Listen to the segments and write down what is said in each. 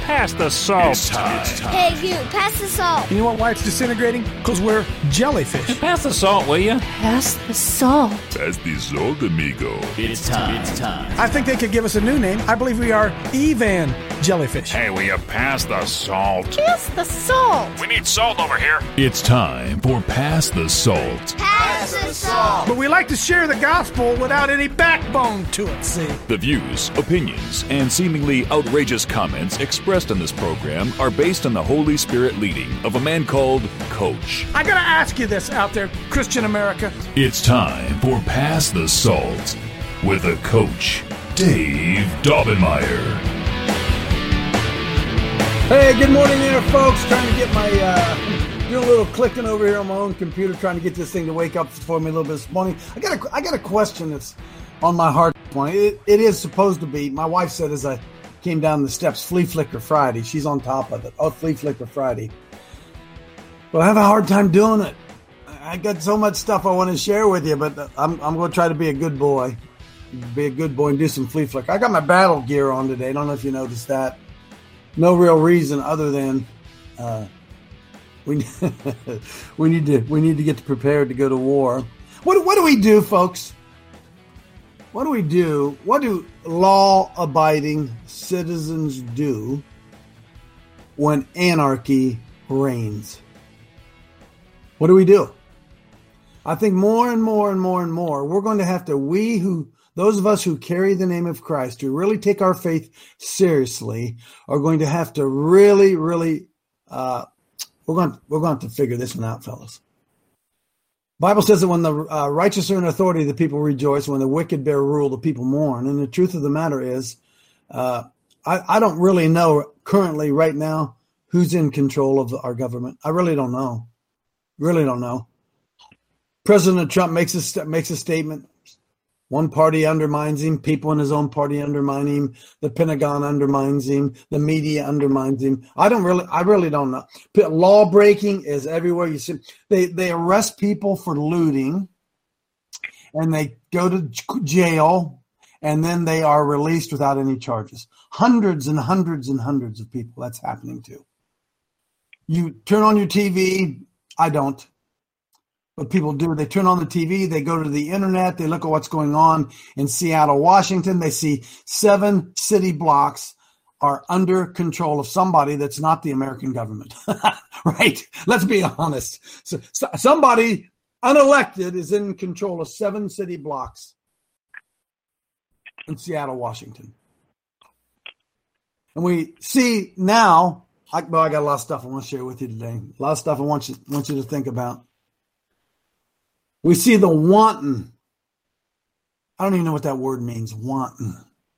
pass the salt. It's time. Hey, you, pass the salt. You know why it's disintegrating? Because we're jellyfish. Pass the salt, will you? Pass the salt. Pass the salt, amigo. It's time. I think they could give us a new name. I believe we are Evan Jellyfish. Hey, will you pass the salt? Pass the salt. We need salt over here. It's time for Pass the Salt. Pass the salt. But we like to share the gospel without any backbone to it, see? The views, opinions, and seemingly outrageous comments expressed on this program are based on the Holy Spirit leading of a man called Coach. I gotta ask you this out there, Christian America. It's time for Pass the Salt with a Coach, Dave Daubenmire. Hey, good morning there, folks. Trying to get my, doing a little clicking over here on my own computer, trying to get this thing to wake up for me a little bit this morning. I got a question that's on my heart this morning. It is supposed to be, my wife said as I came down the steps, Flea Flicker Friday. She's on top of it. Oh, Flea Flicker Friday. But I have a hard time doing it. I got so much stuff I want to share with you, but I'm going to try to be a good boy. Be a good boy and do some flea flicker. I got my battle gear on today. I don't know if you noticed that. No real reason other than we need to get prepared to go to war. What do we do, folks? What do we do? What do law-abiding citizens do when anarchy reigns? What do we do? I think more and more, we're going to have to, those of us who carry the name of Christ, who really take our faith seriously, are going to have to really, we're going to have to figure this one out, fellas. Bible says that when the righteous are in authority, the people rejoice. When the wicked bear rule, the people mourn. And the truth of the matter is, I don't really know currently right now who's in control of our government. I really don't know. President Trump makes a statement. One party undermines him. People in his own party undermine him. The Pentagon undermines him. The media undermines him. I really don't know. Law breaking is everywhere. You see, they arrest people for looting, and they go to jail, and then they are released without any charges. Hundreds and hundreds and hundreds of people that's happening to. You turn on your TV. I don't. What people do, they turn on the TV, they go to the internet, they look at what's going on in Seattle, Washington. They see 7 city blocks are under control of somebody that's not the American government. Right? Let's be honest. So somebody unelected is in control of 7 city blocks in Seattle, Washington. And we see now, I got a lot of stuff I want to share with you today. A lot of stuff I want you to think about. We see the wanton. I don't even know what that word means, wanton.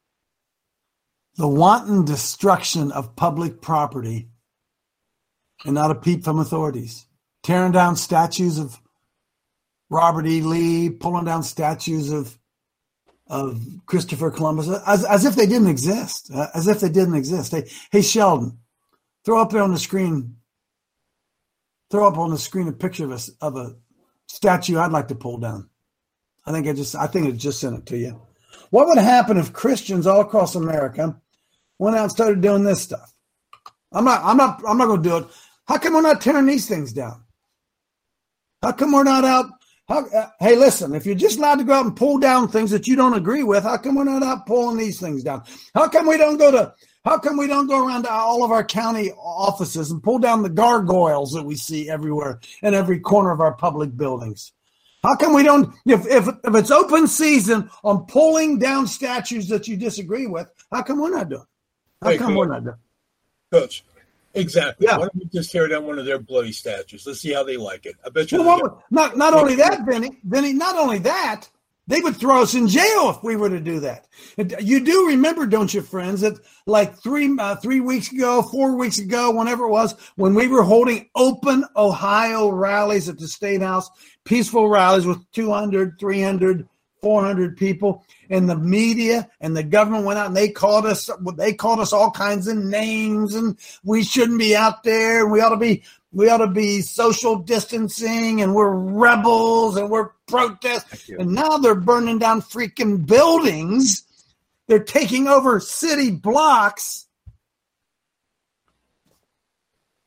The wanton destruction of public property and not a peep from authorities. Tearing down statues of Robert E. Lee, pulling down statues of Christopher Columbus, as if they didn't exist. Hey, Sheldon, throw up there on the screen. Throw up on the screen a picture of a statue I'd like to pull down. I think it just sent it to you. What would happen if Christians all across America went out and started doing this stuff? I'm not going to do it. How come we're not tearing these things down? How come we're not out? Hey, listen, if you're just allowed to go out and pull down things that you don't agree with, how come we're not out pulling these things down? How come we don't go around to all of our county offices and pull down the gargoyles that we see everywhere in every corner of our public buildings? How come we don't, if it's open season on pulling down statues that you disagree with, how come we're not doing it? Coach, exactly. Yeah. Why don't we just tear down one of their bloody statues? Let's see how they like it. I bet you. Not only that, Vinny, not only that, they would throw us in jail if we were to do that. You do remember, don't you, friends, that like 4 weeks ago, whenever it was, when we were holding open Ohio rallies at the State House, peaceful rallies with 200, 300, 400 people, and the media and the government went out and they called us all kinds of names, and we shouldn't be out there. We ought to be social distancing, and we're rebels, and we're protest. And now they're burning down freaking buildings. They're taking over city blocks.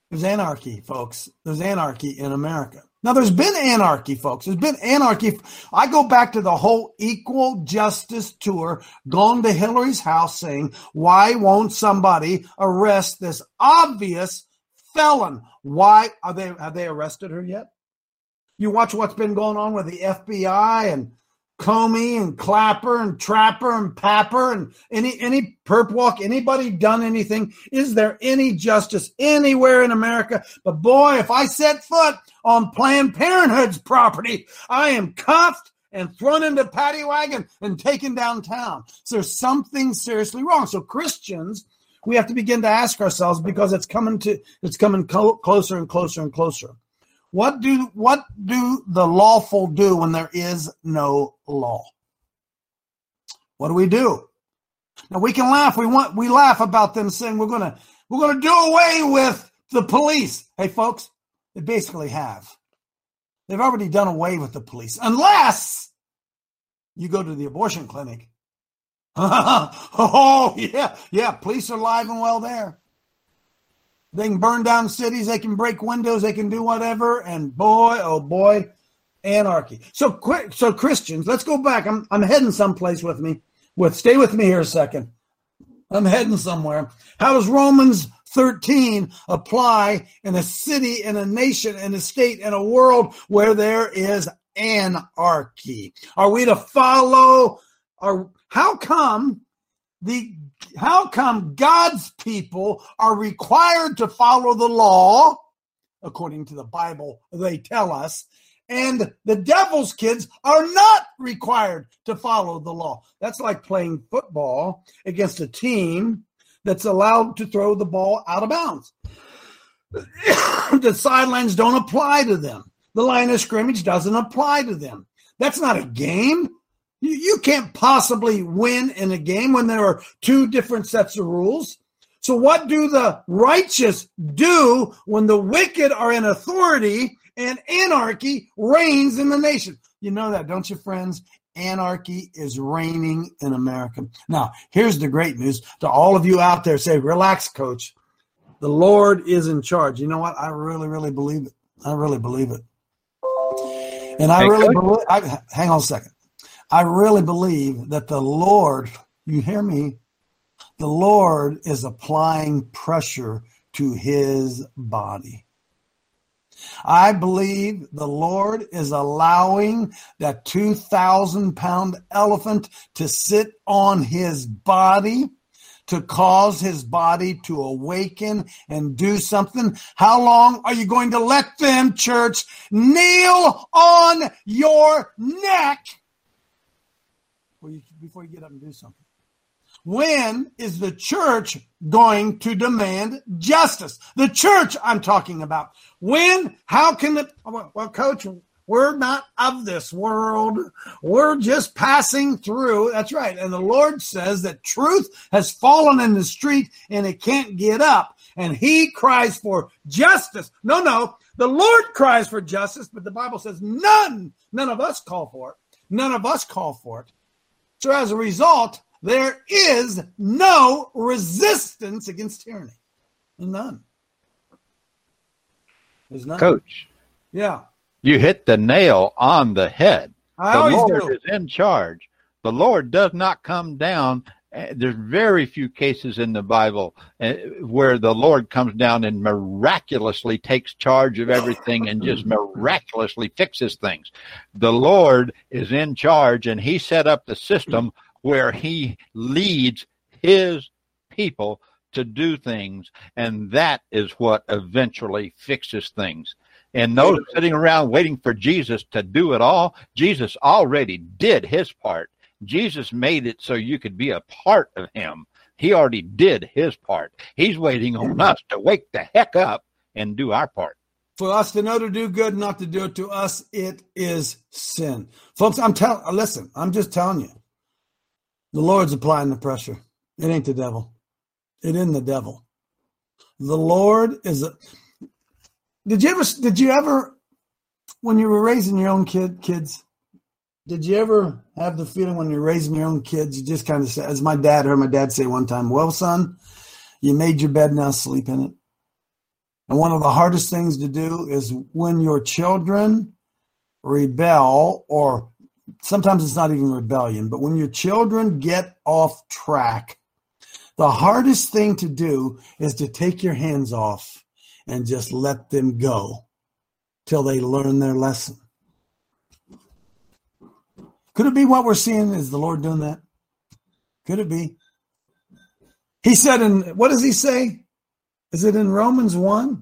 There's anarchy, folks. There's anarchy in America. Now, there's been anarchy, folks. There's been anarchy. I go back to the whole equal justice tour, gone to Hillary's house saying, why won't somebody arrest this obvious felon? Why have they arrested her yet? You watch what's been going on with the FBI and Comey and Clapper and Trapper and Papper and any perp walk, anybody done anything? Is there any justice anywhere in America? But boy, if I set foot on Planned Parenthood's property, I am cuffed and thrown into paddy wagon and taken downtown. So there's something seriously wrong. So Christians, we have to begin to ask ourselves, because it's coming closer and closer and closer. What do the lawful do when there is no law? What do? Now we can laugh. We laugh about them saying we're gonna do away with the police. Hey folks, they basically have. They've already done away with the police, unless you go to the abortion clinic. Oh yeah, police are alive and well there. They can burn down cities. They can break windows. They can do whatever. And boy, oh boy, anarchy. So Christians, let's go back. I'm heading someplace stay with me here a second. I'm heading somewhere. How does Romans 13 apply in a city, in a nation, in a state, in a world where there is anarchy? Are we to follow? How come God's people are required to follow the law, according to the Bible, they tell us, and the devil's kids are not required to follow the law? That's like playing football against a team that's allowed to throw the ball out of bounds. The sidelines don't apply to them. The line of scrimmage doesn't apply to them. That's not a game. You can't possibly win in a game when there are two different sets of rules. So what do the righteous do when the wicked are in authority and anarchy reigns in the nation? You know that, don't you, friends? Anarchy is reigning in America. Now, here's the great news to all of you out there. Say, relax, coach. The Lord is in charge. You know what? I really, really believe it. I really believe it. And hang on a second. I really believe that the Lord, you hear me? The Lord is applying pressure to his body. I believe the Lord is allowing that 2,000-pound elephant to sit on his body, to cause his body to awaken and do something. How long are you going to let them, church, kneel on your neck before you get up and do something? When is the church going to demand justice? The church I'm talking about. When? How can it? Well, coach, we're not of this world. We're just passing through. That's right. And the Lord says that truth has fallen in the street and it can't get up. And he cries for justice. No. The Lord cries for justice, but the Bible says none of us call for it. None of us call for it. So as a result, there is no resistance against tyranny. None. There's none. Coach. Yeah. You hit the nail on the head. The Lord is in charge. The Lord does not come down. There's very few cases in the Bible where the Lord comes down and miraculously takes charge of everything and just miraculously fixes things. The Lord is in charge, and he set up the system where he leads his people to do things, and that is what eventually fixes things. And those sitting around waiting for Jesus to do it all, Jesus already did his part. Jesus made it so you could be a part of him. He already did his part. He's waiting on us to wake the heck up and do our part. For us to know to do good, not to do it to us, it is sin. Folks, listen, I'm just telling you. The Lord's applying the pressure. It ain't the devil. It isn't the devil. The Lord is Did you ever, when you were raising your own kids, did you ever have the feeling when you're raising your own kids, you just kind of say, as my dad heard my dad say one time, well, son, you made your bed, now sleep in it. And one of the hardest things to do is when your children rebel, or sometimes it's not even rebellion, but when your children get off track, the hardest thing to do is to take your hands off and just let them go till they learn their lesson. Could it be what we're seeing? Is the Lord doing that? Could it be? He said what does he say? Is it in Romans 1?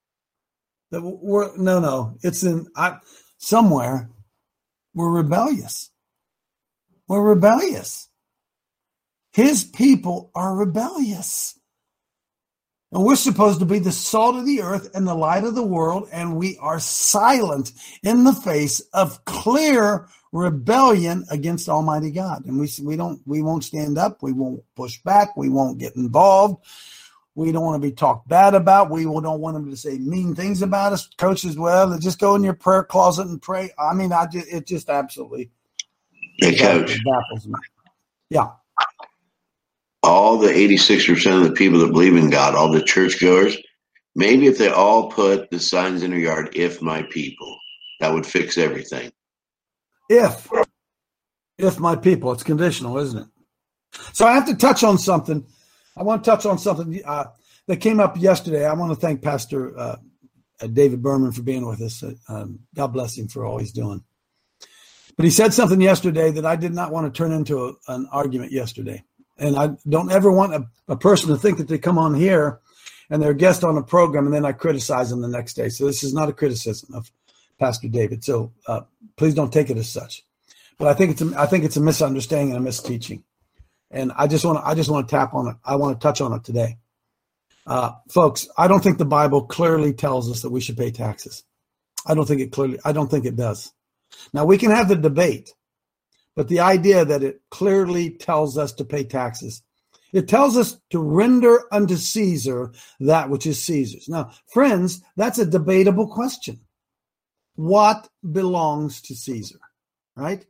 No. It's in somewhere. We're rebellious. We're rebellious. His people are rebellious. And we're supposed to be the salt of the earth and the light of the world, and we are silent in the face of clear rebellion against Almighty God. And we won't stand up, we won't push back, we won't get involved. We don't want to be talked bad about. We don't want them to say mean things about us. Coaches, well, just go in your prayer closet and pray. I mean, it just absolutely baffles me. Yeah. All the 86% of the people that believe in God, all the churchgoers, maybe if they all put the signs in their yard, if my people, that would fix everything. If my people, it's conditional, isn't it? So I have to touch on something. I want to touch on something that came up yesterday. I want to thank Pastor David Berman for being with us. God bless him for all he's doing. But he said something yesterday that I did not want to turn into an argument yesterday. And I don't ever want a person to think that they come on here and they're a guest on a program and then I criticize them the next day. So this is not a criticism of Pastor David. So please don't take it as such. But I think it's a misunderstanding and a misteaching. And I just want to tap on it. I want to touch on it today. Folks, I don't think the Bible clearly tells us that we should pay taxes. I don't think it does. Now we can have the debate, but the idea that it clearly tells us to pay taxes, it tells us to render unto Caesar that which is Caesar's. Now, friends, that's a debatable question. What belongs to Caesar, right?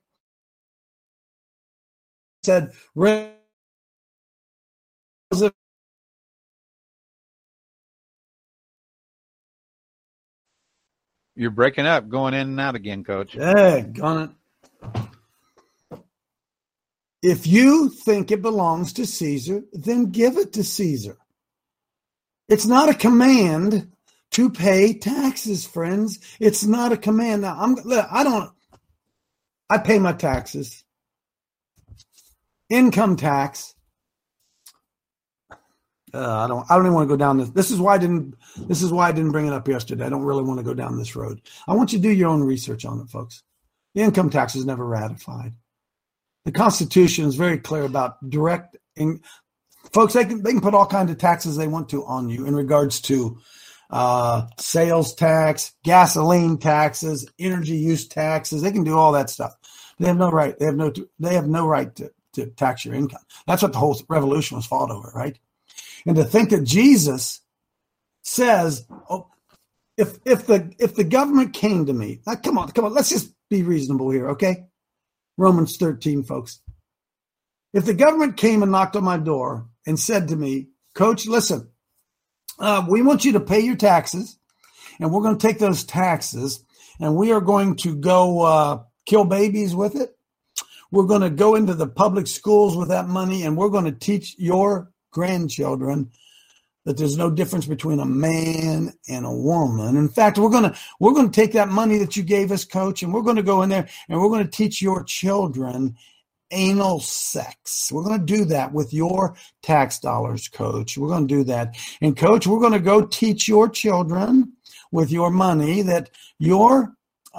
Said, you're breaking up, going in and out again, Coach. Hey, gone it. If you think it belongs to Caesar, then give it to Caesar. It's not a command to pay taxes, friends. It's not a command. Now, I pay my taxes. Income tax. I don't even want to go down this. This is why I didn't bring it up yesterday. I don't really want to go down this road. I want you to do your own research on it, folks. The income tax is never ratified. The Constitution is very clear about direct. Folks, they can put all kinds of taxes they want to on you in regards to sales tax, gasoline taxes, energy use taxes. They can do all that stuff. They have no right. They have no right to tax your income. That's what the whole revolution was fought over, right? And to think that Jesus says, "Oh, if the government came to me," like, come on, let's just be reasonable here, okay? Romans 13, folks. If the government came and knocked on my door and said to me, "Coach, listen, we want you to pay your taxes, and we're going to take those taxes, and we are going to go kill babies with it. We're going to go into the public schools with that money, and we're going to teach your grandchildren that there's no difference between a man and a woman. In fact, we're going to take that money that you gave us, Coach, and we're going to go in there and we're going to teach your children anal sex. We're going to do that with your tax dollars, Coach. We're going to do that. And Coach, we're going to go teach your children with your money that your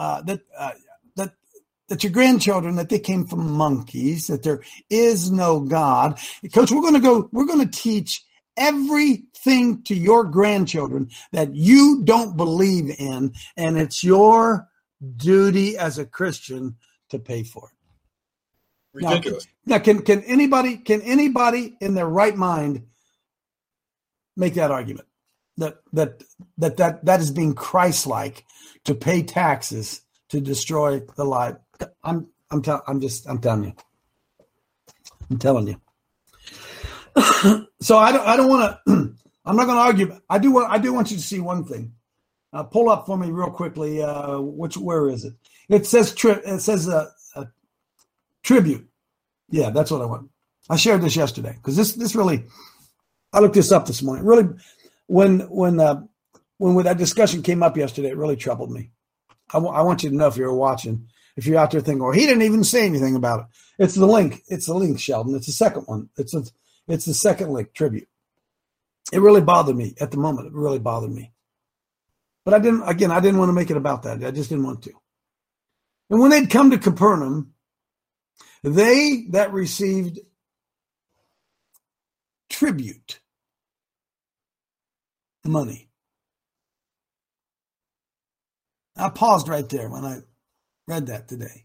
grandchildren, that they came from monkeys, that there is no God. Coach, we're going to teach everything to your grandchildren that you don't believe in, and it's your duty as a Christian to pay for it. Ridiculous. Now, can anybody in their right mind make that argument that is being Christ-like to pay taxes to destroy the life? I'm telling you. I'm telling you. So I don't want to I'm not going to argue. I do want you to see one thing. Pull up for me real quickly. Where is it? It says tribute. Yeah, that's what I want. I shared this yesterday because this really. I looked this up this morning. Really, when that discussion came up yesterday, it really troubled me. I want you to know if you're watching, if you're out there thinking, "Well, he didn't even say anything about it." It's the link. It's the link, Sheldon. It's the second one. It's the second link, tribute. It really bothered me at the moment. It really bothered me. But I didn't want to make it about that. I just didn't want to. And when they'd come to Capernaum, they that received tribute money. I paused right there when I read that today.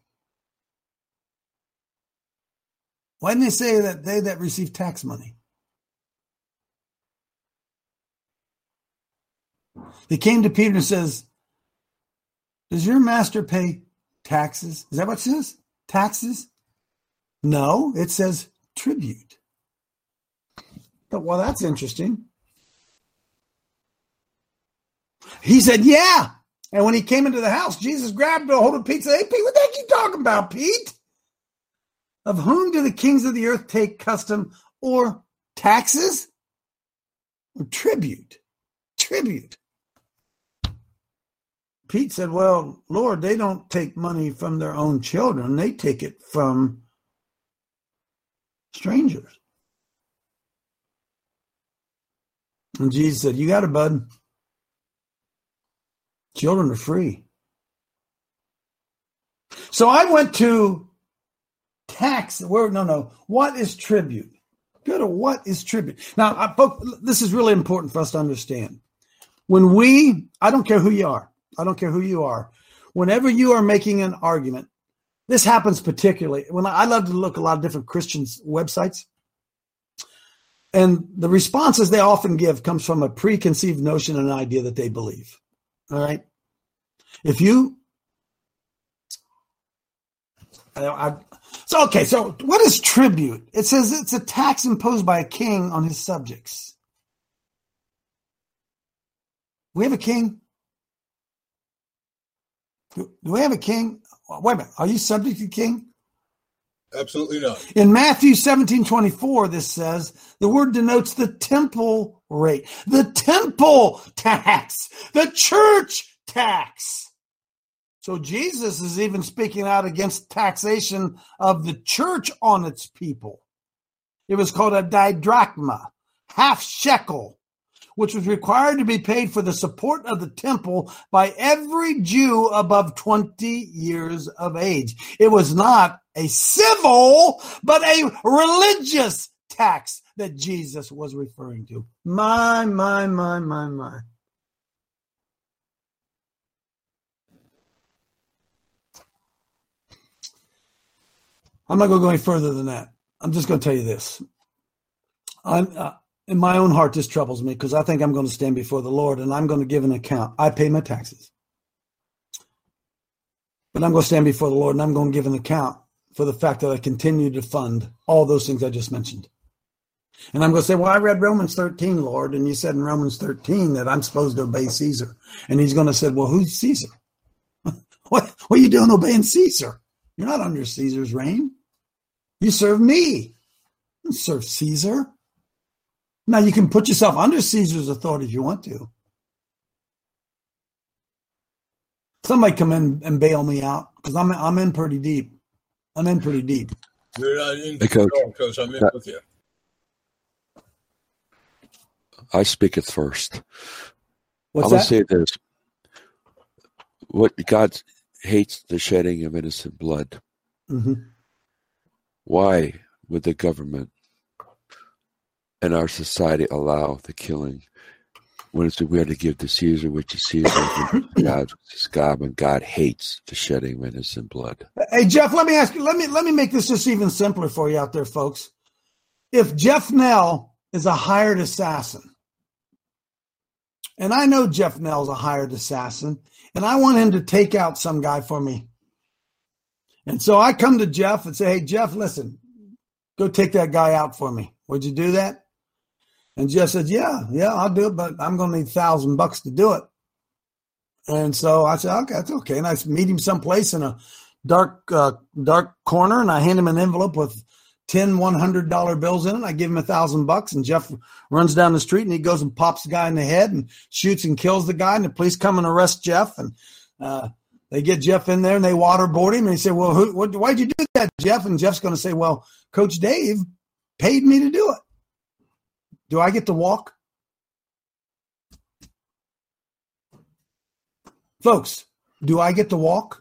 Why didn't they say that they that receive tax money? They came to Peter and says, does your master pay taxes? Is that what it says? Taxes? No, it says tribute. But, well, that's interesting. He said, yeah. And when he came into the house, Jesus grabbed a hold of Pete and said, hey, Pete, what the heck are you talking about, Pete? Of whom do the kings of the earth take custom or taxes? Or tribute. Tribute. Pete said, well, Lord, they don't take money from their own children. They take it from strangers. And Jesus said, you got it, bud. Children are free. So I went to tax. What is tribute? Go to what is tribute. Now, this is really important for us to understand. I don't care who you are. I don't care who you are. Whenever you are making an argument, this happens particularly when I love to look at a lot of different Christian websites. And the responses they often give comes from a preconceived notion and an idea that they believe. All right. So what is tribute? It says it's a tax imposed by a king on his subjects. We have a king. Do we have a king? Wait a minute. Are you subject to king? Absolutely not. In Matthew 17:24, this says the word denotes the temple rate, the temple tax, the church tax. So Jesus is even speaking out against taxation of the church on its people. It was called a didrachma, half shekel, which was required to be paid for the support of the temple by every Jew above 20 years of age. It was not a civil, but a religious tax that Jesus was referring to. My. I'm not going to go any further than that. I'm just going to tell you this. In my own heart, this troubles me because I think I'm going to stand before the Lord and I'm going to give an account. I pay my taxes. But I'm going to stand before the Lord and I'm going to give an account for the fact that I continue to fund all those things I just mentioned. And I'm going to say, well, I read Romans 13, Lord, and you said in Romans 13 that I'm supposed to obey Caesar. And he's going to say, well, who's Caesar? What are you doing obeying Caesar? You're not under Caesar's reign. You serve me. You don't serve Caesar. Now, you can put yourself under Caesar's authority if you want to. Somebody come in and bail me out because I'm in pretty deep. I'm in pretty deep. You're not in Coach, because I'm in with you. I speak it first. What's I'm going that? to say this. What God hates the shedding of innocent blood. Mm-hmm. Why would the government and our society allow the killing when it's we are to give to Caesar, which is Caesar, and God, which is God, when God hates the shedding of innocent blood? Hey, Jeff, let me ask you, let me make this just even simpler for you out there, folks. If Jeff Nell is a hired assassin, and I know Jeff Nell's a hired assassin, and I want him to take out some guy for me. And so I come to Jeff and say, hey, Jeff, listen, go take that guy out for me. Would you do that? And Jeff said, yeah, I'll do it, but I'm going to need $1,000 to do it. And so I said, okay, that's okay. And I meet him someplace in a dark corner, and I hand him an envelope with 10 $100 bills in it. I give him $1,000, and Jeff runs down the street, and he goes and pops the guy in the head and shoots and kills the guy. And the police come and arrest Jeff, and they get Jeff in there, and they waterboard him. And he said, well, why'd you do that, Jeff? And Jeff's going to say, well, Coach Dave paid me to do it. Do I get to walk? Folks, do I get to walk?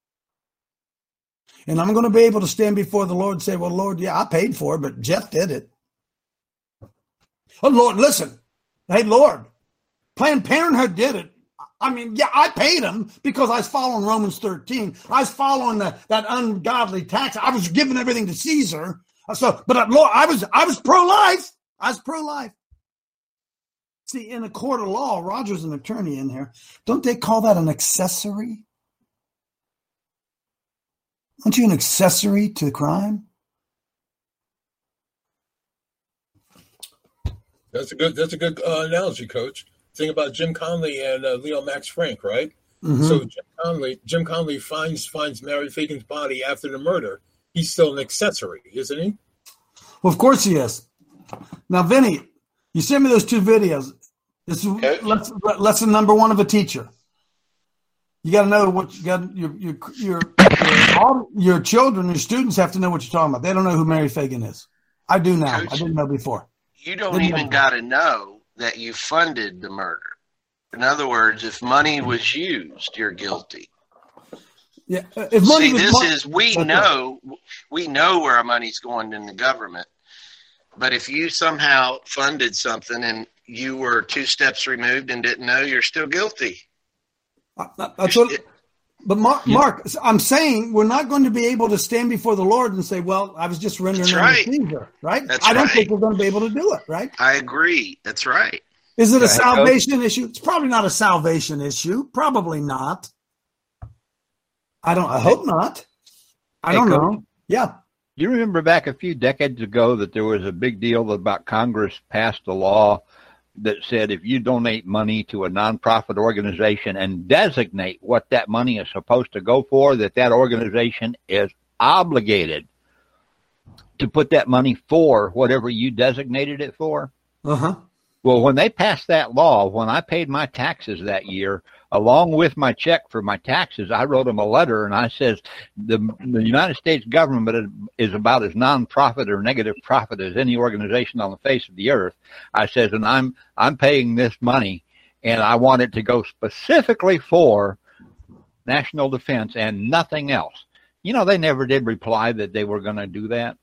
And I'm going to be able to stand before the Lord and say, well, Lord, yeah, I paid for it, but Jeff did it. Oh, Lord, listen. Hey, Lord, Planned Parenthood did it. I mean, yeah, I paid him because I was following Romans 13. I was following that ungodly tax. I was giving everything to Caesar. So, but Lord, I was pro-life. I was pro-life. See, in a court of law, Roger's an attorney in here. Don't they call that an accessory? Aren't you an accessory to the crime? That's a good analogy, Coach. Think about Jim Conley and Leo Max Frank, right? Mm-hmm. So Jim Conley finds Mary Fagan's body after the murder. He's still an accessory, isn't he? Well, of course he is. Now, Vinny, you sent me those 2 videos. This is lesson number 1 of a teacher. You got to know what you got. Your children, your students have to know what you're talking about. They don't know who Mary Fagan is. I do now. Coach, I didn't know before. You don't even got to know that you funded the murder. In other words, if money was used, you're guilty. Yeah. We know where our money's going in the government. But if you somehow funded something and you were 2 steps removed and didn't know, you're still guilty. But Mark, I'm saying we're not going to be able to stand before the Lord and say, well, I was just rendering to Caesar, right? I don't think we're going to be able to do it, right? I agree. That's right. Is it a salvation issue? It's probably not a salvation issue. Probably not. I hope not. I don't know. Yeah. You remember back a few decades ago that there was a big deal about Congress passed a law that said if you donate money to a nonprofit organization and designate what that money is supposed to go for, that organization is obligated to put that money for whatever you designated it for? Uh-huh. Well, when they passed that law, when I paid my taxes that year, along with my check for my taxes, I wrote them a letter and I says, the United States government is about as nonprofit or negative profit as any organization on the face of the earth. I says, and I'm paying this money and I want it to go specifically for national defense and nothing else. You know, they never did reply that they were going to do that.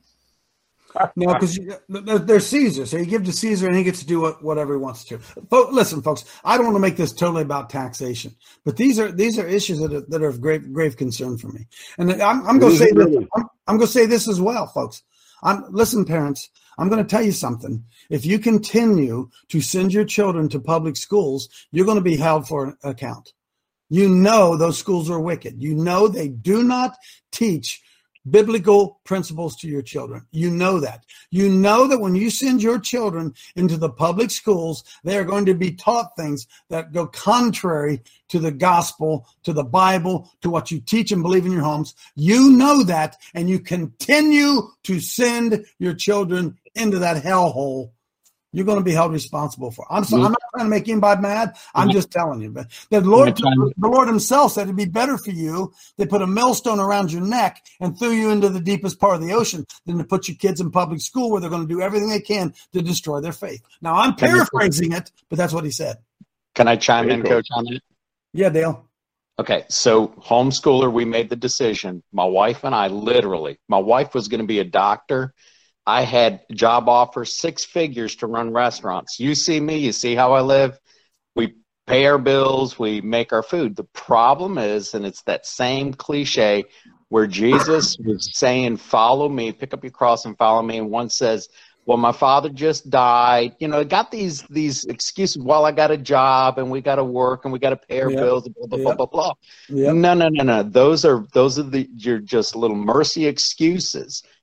No, because they're Caesar. So you give to Caesar and he gets to do whatever he wants to. Listen, folks, I don't want to make this totally about taxation, but these are issues that are of grave concern for me. And I'm going to say this. I'm going to say this as well, folks. Listen, parents, I'm going to tell you something. If you continue to send your children to public schools, you're going to be held for account. You know those schools are wicked. You know they do not teach biblical principles to your children. You know that. You know that when you send your children into the public schools, they are going to be taught things that go contrary to the gospel, to the Bible, to what you teach and believe in your homes. You know that, and you continue to send your children into that hellhole. You're going to be held responsible for. I'm not trying to make anybody mad. I'm just telling you. But the Lord himself said it'd be better for you they put a millstone around your neck and threw you into the deepest part of the ocean than to put your kids in public school where they're going to do everything they can to destroy their faith. Now, I'm paraphrasing it, but that's what he said. Can I chime in, Coach, on it? Yeah, Dale. Okay, so homeschooler, we made the decision. My wife and I, my wife was going to be a doctor. I had job offers, 6 figures to run restaurants. You see me, you see how I live. We pay our bills, we make our food. The problem is, and it's that same cliche where Jesus was saying, follow me, pick up your cross and follow me. And one says, well, my father just died. You know, I got these excuses. Well, I got a job and we got to work and we got to pay our bills, blah, blah, blah, blah, blah. Yep. No. Those are you're just little mercy excuses.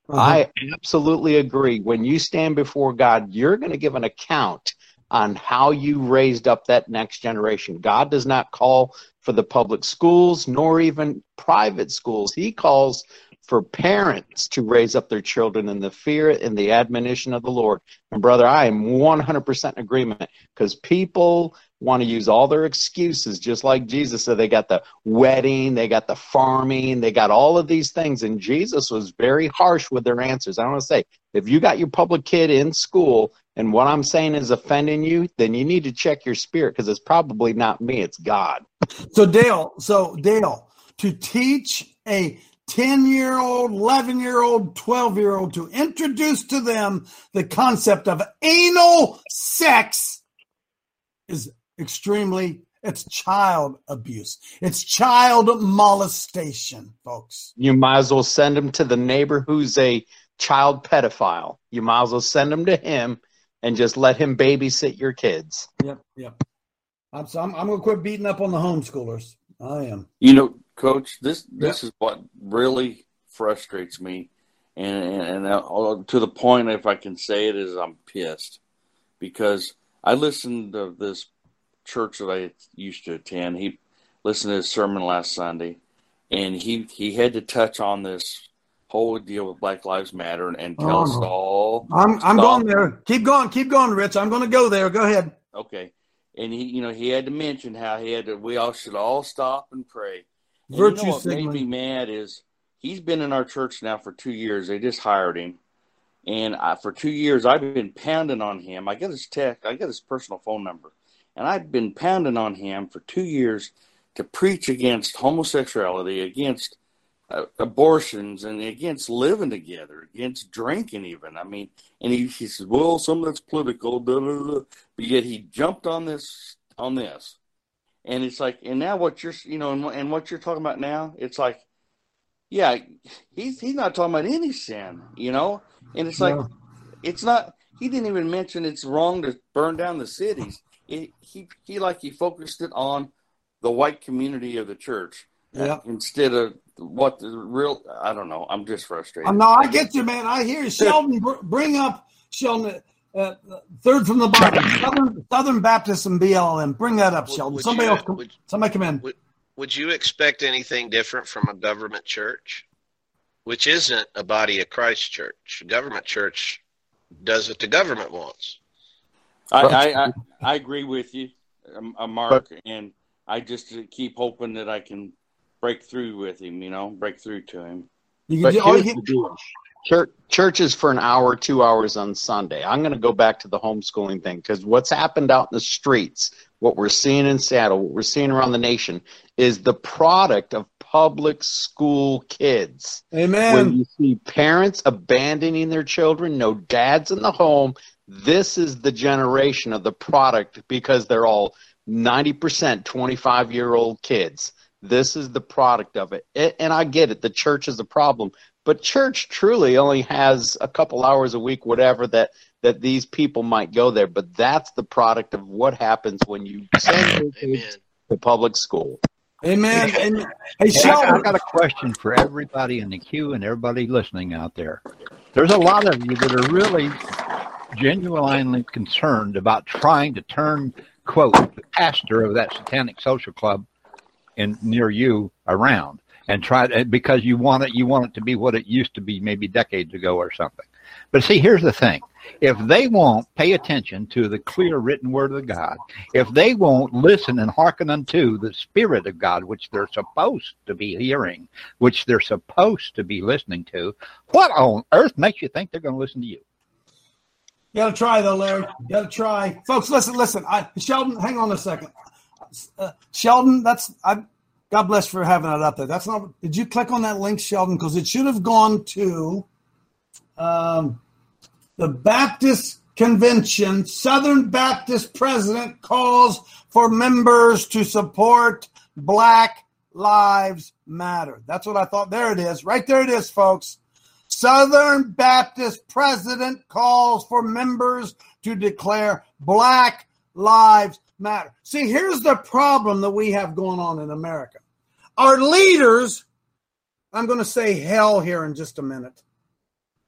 I absolutely agree. When you stand before God, you're going to give an account on how you raised up that next generation. God does not call for the public schools nor even private schools. He calls for parents to raise up their children in the fear and the admonition of the Lord. And brother, I am 100% in agreement, because people want to use all their excuses, just like Jesus said. They got the wedding, they got the farming, they got all of these things. And Jesus was very harsh with their answers. I want to say, if you got your public kid in school and what I'm saying is offending you, then you need to check your spirit, because it's probably not me, it's God. So Dale, to teach a 10-year-old, 11-year-old, 12-year-old, to introduce to them the concept of anal sex is it's child abuse. It's child molestation, folks. You might as well send them to the neighbor who's a child pedophile. You might as well send them to him and just let him babysit your kids. Yep. I'm going to quit beating up on the homeschoolers. I am. You know, Coach, this is what really frustrates me, and to the point, if I can say it, is I'm pissed, because I listened to this church that I used to attend. He listened to his sermon last Sunday, and he had to touch on this whole deal with Black Lives Matter and tell us all. I'm going there. Keep going, Rich. I'm going to go there. Go ahead. Okay. And he had to mention how we all should all stop and pray. And Virtue what made signaling. me mad is he's been in our church now for 2 years. They just hired him. And for 2 years, I've been pounding on him. I got his text. I got his personal phone number. And I've been pounding on him for 2 years to preach against homosexuality, against abortions, and against living together, against drinking even. I mean, and he says, well, some of that's political, blah, blah, blah. But yet he jumped on this. And it's like, and now what you're, and what you're talking about now, it's like, yeah, he's not talking about any sin, and it's like, it's not, he didn't even mention it's wrong to burn down the cities. He focused it on the white community of the church instead of what the real, I don't know. I'm just frustrated. No, I get you, man. I hear you. Sheldon, bring up Sheldon, third from the bottom, Southern Baptist and BLM. Bring that up, Sheldon. Somebody come in. Would you expect anything different from a government church, which isn't a body of Christ church? A government church does what the government wants. I agree with you, Mark, and I just keep hoping that I can break through with him, break through to him. Church is for an hour, 2 hours on Sunday. I'm going to go back to the homeschooling thing, because what's happened out in the streets, what we're seeing in Seattle, what we're seeing around the nation, is the product of public school kids. Amen. When you see parents abandoning their children, no dads in the home, this is the generation of the product, because they're all 90% 25-year-old kids. This is the product of it. And I get it. The church is a problem. But church truly only has a couple hours a week, whatever, that these people might go there. But that's the product of what happens when you send your kids to public school. Amen. Hey, Sheldon, I got a question for everybody in the queue and everybody listening out there. There's a lot of you that are really genuinely concerned about trying to turn, quote, the pastor of that satanic social club near you around, and because you want it to be what it used to be maybe decades ago or something. But see, here's the thing. If they won't pay attention to the clear written word of God, if they won't listen and hearken unto the Spirit of God, which they're supposed to be hearing, which they're supposed to be listening to, what on earth makes you think they're going to listen to you? You got to try, though, Larry. You got to try. Folks, listen. Sheldon, hang on a second. Sheldon, God bless for having it up there. That's not. Did you click on that link, Sheldon? Because it should have gone to the Baptist Convention. Southern Baptist president calls for members to support Black Lives Matter. That's what I thought. There it is. Right there it is, folks. Southern Baptist president calls for members to declare Black Lives Matter. See, here's the problem that we have going on in America. Our leaders, I'm going to say hell here in just a minute.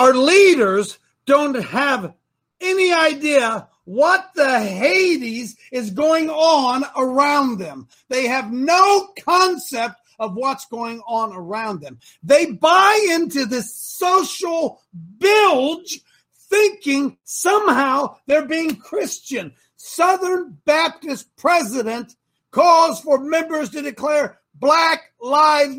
our leaders don't have any idea what the Hades is going on around them. They have no concept of what's going on around them. They buy into this social bilge, thinking somehow they're being Christian. Southern Baptist president calls for members to declare Black Lives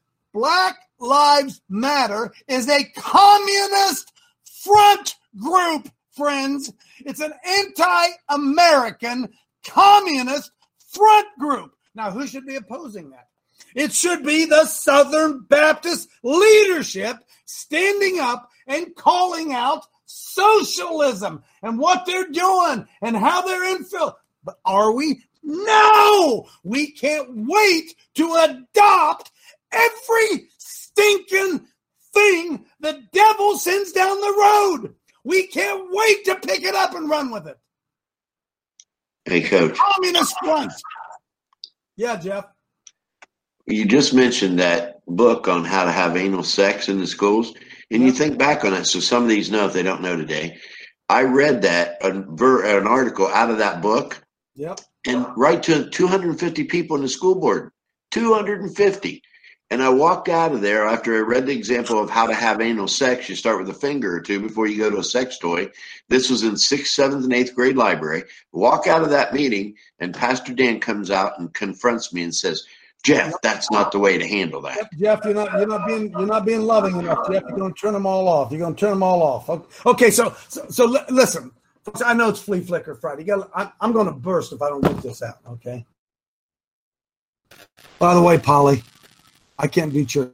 Matter is a communist front group, friends. It's an anti-American communist front group. Now, who should be opposing that? It should be the Southern Baptist leadership standing up and calling out socialism and what they're doing and how they're infiltrating. But are we? No! We can't wait to adopt every stinking thing the devil sends down the road. We can't wait to pick it up and run with it. Hey, Coach. Communist front. Yeah, Jeff. You just mentioned that book on how to have anal sex in the schools, and you think back on it. So some of these know if they don't know today. I read that an article out of that book. Yep. And right to 250 people in the school board, 250. And I walked out of there after I read the example of how to have anal sex. You start with a finger or two before you go to a sex toy. This was in 6th, 7th, and 8th grade library. Walk out of that meeting, and Pastor Dan comes out and confronts me and says, Jeff, that's not the way to handle that. Jeff, you're not being loving enough, Jeff. You're going to turn them all off. You're going to turn them all off. Okay, so listen. I know it's Flea Flicker Friday. I'm going to burst if I don't get this out, okay? By the way, Polly, I can't do church.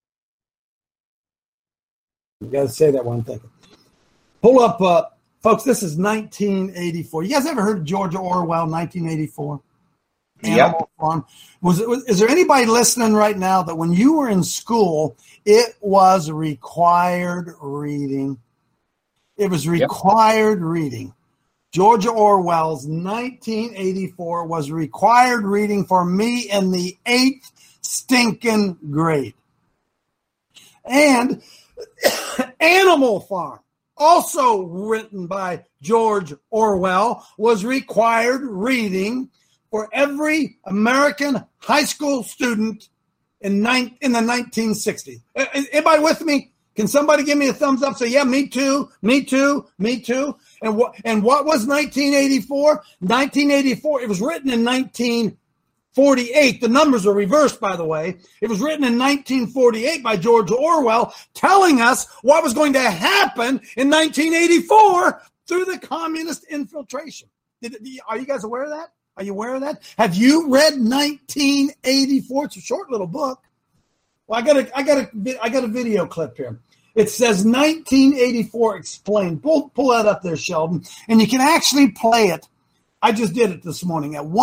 You got to say that one thing. Pull up, folks, this is 1984. You guys ever heard of George Orwell, 1984? Animal Farm. Is there anybody listening right now that when you were in school, it was required reading? It was required reading. George Orwell's 1984 was required reading for me in the 8th stinking grade. And Animal Farm, also written by George Orwell, was required reading for every American high school student in the 1960s. Anybody with me? Can somebody give me a thumbs up? Say, yeah, me too, me too, me too. And what was 1984? 1984, it was written in 1948. The numbers are reversed, by the way. It was written in 1948 by George Orwell, telling us what was going to happen in 1984 through the communist infiltration. Are you guys aware of that? Are you aware of that? Have you read 1984? It's a short little book. Well, I got a video clip here. It says 1984 explained. Pull that up there, Sheldon, and you can actually play it. I just did it this morning at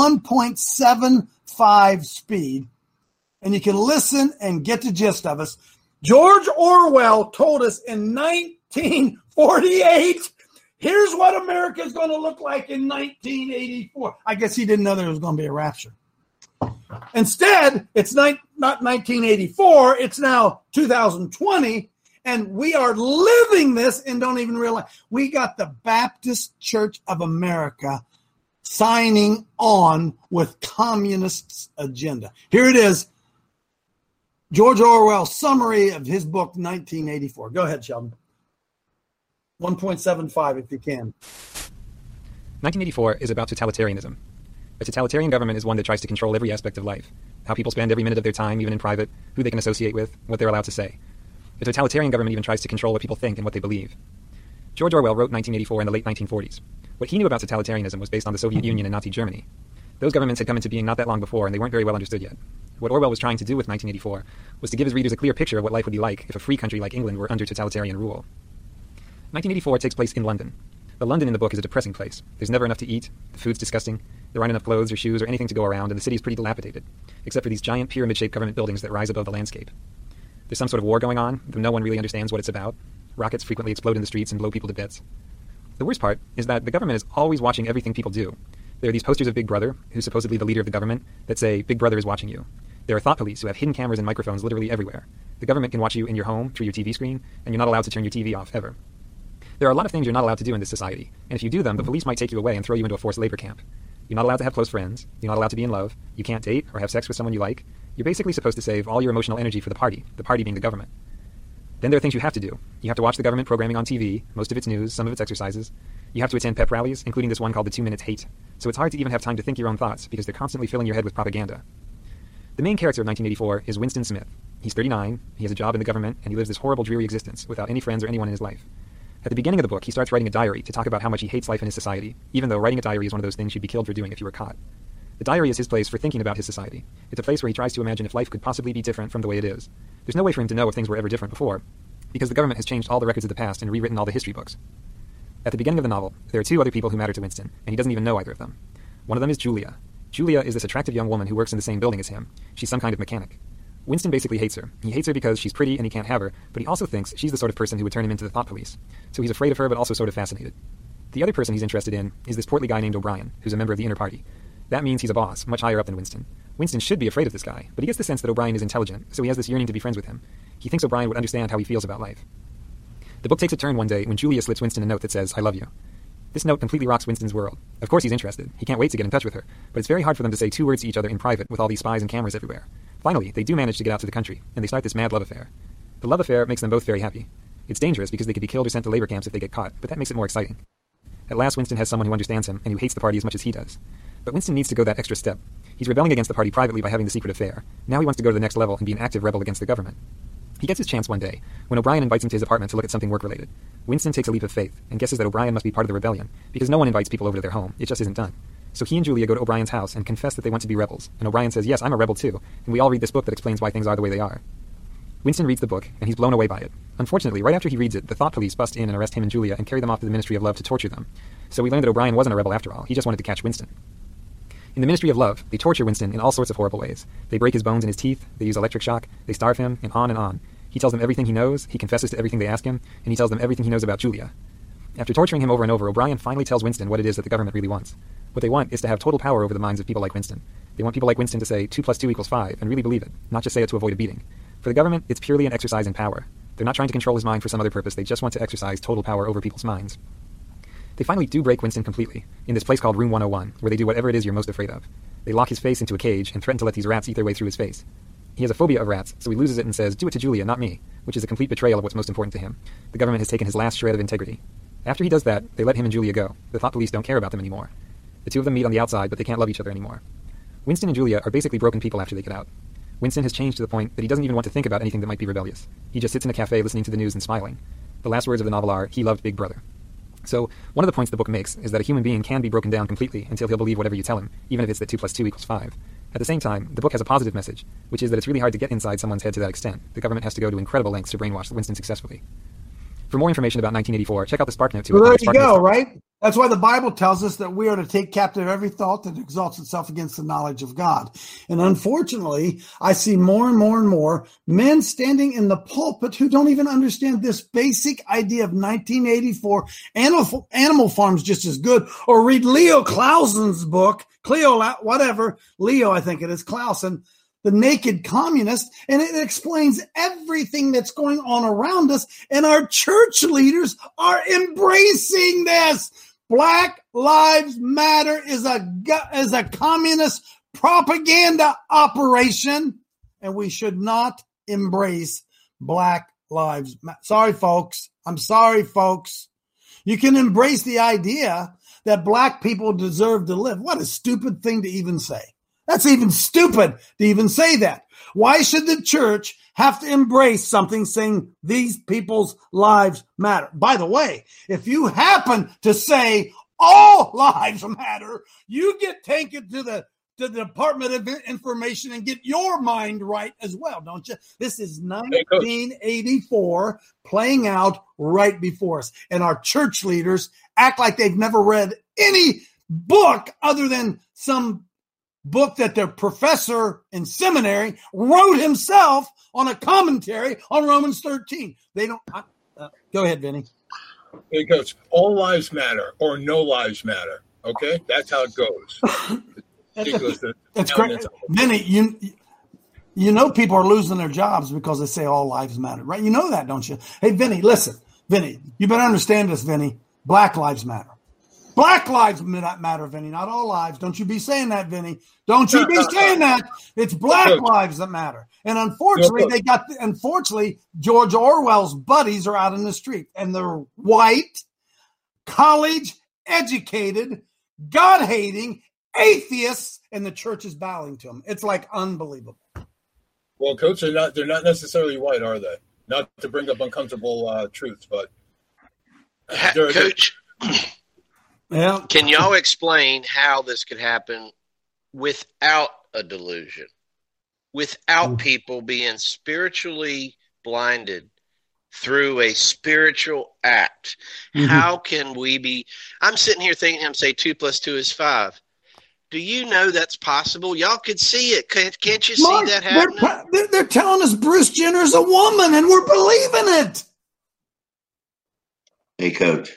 1.75 speed, and you can listen and get the gist of us. George Orwell told us in 1948, here's what America is going to look like in 1984. I guess he didn't know there was going to be a rapture. Instead, it's not 1984. It's now 2020, and we are living this and don't even realize. We got the Baptist Church of America signing on with communists' agenda. Here it is. George Orwell's summary of his book, 1984. Go ahead, Sheldon. 1.75 if you can. 1984 is about totalitarianism. A totalitarian government is one that tries to control every aspect of life, how people spend every minute of their time, even in private, who they can associate with, what they're allowed to say. A totalitarian government even tries to control what people think and what they believe. George Orwell wrote 1984 in the late 1940s. What he knew about totalitarianism was based on the Soviet Union and Nazi Germany. Those governments had come into being not that long before, and they weren't very well understood yet. What Orwell was trying to do with 1984 was to give his readers a clear picture of what life would be like if a free country like England were under totalitarian rule. 1984 takes place in London. The London in the book is a depressing place. There's never enough to eat, the food's disgusting, there aren't enough clothes or shoes or anything to go around, and the city is pretty dilapidated, except for these giant pyramid-shaped government buildings that rise above the landscape. There's some sort of war going on, though no one really understands what it's about. Rockets frequently explode in the streets and blow people to bits. The worst part is that the government is always watching everything people do. There are these posters of Big Brother, who's supposedly the leader of the government, that say, Big Brother is watching you. There are thought police who have hidden cameras and microphones literally everywhere. The government can watch you in your home through your TV screen, and you're not allowed to turn your TV off ever. There are a lot of things you're not allowed to do in this society, and if you do them, the police might take you away and throw you into a forced labor camp. You're not allowed to have close friends. You're not allowed to be in love. You can't date or have sex with someone you like. You're basically supposed to save all your emotional energy for the party being the government. Then there are things you have to do. You have to watch the government programming on TV, most of its news, some of its exercises. You have to attend pep rallies, including this one called the 2 Minutes Hate. So it's hard to even have time to think your own thoughts, because they're constantly filling your head with propaganda. The main character of 1984 is Winston Smith. He's 39, he has a job in the government, and he lives this horrible, dreary existence without any friends or anyone in his life. At the beginning of the book, he starts writing a diary to talk about how much he hates life in his society, even though writing a diary is one of those things you'd be killed for doing if you were caught. The diary is his place for thinking about his society. It's a place where he tries to imagine if life could possibly be different from the way it is. There's no way for him to know if things were ever different before, because the government has changed all the records of the past and rewritten all the history books. At the beginning of the novel, there are two other people who matter to Winston, and he doesn't even know either of them. One of them is Julia. Julia is this attractive young woman who works in the same building as him. She's some kind of mechanic. Winston basically hates her. He hates her because she's pretty and he can't have her, but he also thinks she's the sort of person who would turn him into the thought police. So he's afraid of her, but also sort of fascinated. The other person he's interested in is this portly guy named O'Brien, who's a member of the inner party. That means he's a boss, much higher up than Winston. Winston should be afraid of this guy, but he gets the sense that O'Brien is intelligent, so he has this yearning to be friends with him. He thinks O'Brien would understand how he feels about life. The book takes a turn one day when Julia slips Winston a note that says, "I love you." This note completely rocks Winston's world. Of course he's interested. He can't wait to get in touch with her, but it's very hard for them to say two words to each other in private with all these spies and cameras everywhere. Finally, they do manage to get out to the country, and they start this mad love affair. The love affair makes them both very happy. It's dangerous because they could be killed or sent to labor camps if they get caught, but that makes it more exciting. At last, Winston has someone who understands him and who hates the party as much as he does. But Winston needs to go that extra step. He's rebelling against the party privately by having the secret affair. Now he wants to go to the next level and be an active rebel against the government. He gets his chance one day, when O'Brien invites him to his apartment to look at something work-related. Winston takes a leap of faith, and guesses that O'Brien must be part of the rebellion, because no one invites people over to their home. It just isn't done. So he and Julia go to O'Brien's house and confess that they want to be rebels, and O'Brien says, "Yes, I'm a rebel too," and we all read this book that explains why things are the way they are. Winston reads the book, and he's blown away by it. Unfortunately, right after he reads it, the thought police bust in and arrest him and Julia and carry them off to the Ministry of Love to torture them. So we learn that O'Brien wasn't a rebel after all. He just wanted to catch Winston. In the Ministry of Love, they torture Winston in all sorts of horrible ways. They break his bones and his teeth, they use electric shock, they starve him, and on and on. He tells them everything he knows, he confesses to everything they ask him, and he tells them everything he knows about Julia. After torturing him over and over, O'Brien finally tells Winston what it is that the government really wants. What they want is to have total power over the minds of people like Winston. They want people like Winston to say 2 + 2 = 5 and really believe it, not just say it to avoid a beating. For the government, it's purely an exercise in power. They're not trying to control his mind for some other purpose, they just want to exercise total power over people's minds. They finally do break Winston completely, in this place called Room 101, where they do whatever it is you're most afraid of. They lock his face into a cage and threaten to let these rats eat their way through his face. He has a phobia of rats, so he loses it and says, "Do it to Julia, not me," which is a complete betrayal of what's most important to him. The government has taken his last shred of integrity. After he does that, they let him and Julia go. The thought police don't care about them anymore. The two of them meet on the outside, but they can't love each other anymore. Winston and Julia are basically broken people after they get out. Winston has changed to the point that he doesn't even want to think about anything that might be rebellious. He just sits in a cafe listening to the news and smiling. The last words of the novel are, "He loved Big Brother." So, one of the points the book makes is that a human being can be broken down completely until he'll believe whatever you tell him, even if it's that 2 + 2 = 5. At the same time, the book has a positive message, which is that it's really hard to get inside someone's head to that extent. The government has to go to incredible lengths to brainwash Winston successfully. For more information about 1984, check out the SparkNote to it. Well, there you go, right? That's why the Bible tells us that we are to take captive every thought that exalts itself against the knowledge of God. And unfortunately, I see more and more and more men standing in the pulpit who don't even understand this basic idea of 1984. Animal Farm's just as good. Or read Leo Clausen's book, Leo, I think it is, Clausen, The Naked Communist, and it explains everything that's going on around us, and our church leaders are embracing this. Black Lives Matter is a communist propaganda operation, and we should not embrace Black Lives Matter. Sorry, folks. I'm sorry, folks. You can embrace the idea that black people deserve to live. What a stupid thing to even say. That's even stupid to even say that. Why should the church have to embrace something saying these people's lives matter? By the way, if you happen to say all lives matter, you get taken to the Department of Information and get your mind right as well, don't you? This is 1984 playing out right before us. And our church leaders act like they've never read any book other than some book that their professor in seminary wrote himself on a commentary on Romans 13. They don't. Go ahead, Vinny. It goes, all lives matter or no lives matter. Okay? That's how it goes. That's great. Vinny, You know people are losing their jobs because they say all lives matter, right? You know that, don't you? Hey, Vinny, listen. Vinny, you better understand this, Vinny. Black lives matter. Black lives matter, Vinny, not all lives. Don't you be saying that, Vinny. Don't you be saying that. It's black lives that matter. And unfortunately, George Orwell's buddies are out in the street, and they're white, college-educated, God-hating atheists, and the church is bowing to them. It's like unbelievable. Well, Coach, they're not necessarily white, are they? Not to bring up uncomfortable truths, but Coach, yeah. Can y'all explain how this could happen without a delusion, without people being spiritually blinded through a spiritual act? How can we be? I'm sitting here thinking him say 2 + 2 is 5. Do you know that's possible? Y'all could see it. Can't you see that happening? They're telling us Bruce Jenner's a woman, and we're believing it. Hey, Coach.